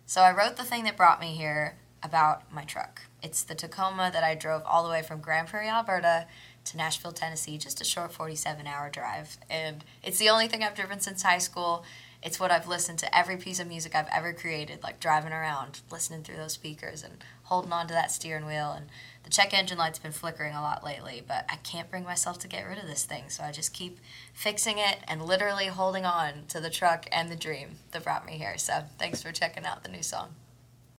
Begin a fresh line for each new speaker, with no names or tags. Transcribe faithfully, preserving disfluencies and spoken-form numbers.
So I wrote the thing that brought me here about my truck. It's the Tacoma that I drove all the way from Grand Prairie, Alberta to Nashville, Tennessee, just a short forty-seven hour drive. And it's the only thing I've driven since high school. It's what I've listened to every piece of music I've ever created, like driving around, listening through those speakers and holding on to that steering wheel. And the check engine light's been flickering a lot lately, but I can't bring myself to get rid of this thing, so I just keep fixing it and literally holding on to the truck and the dream that brought me here. So thanks for checking out the new song.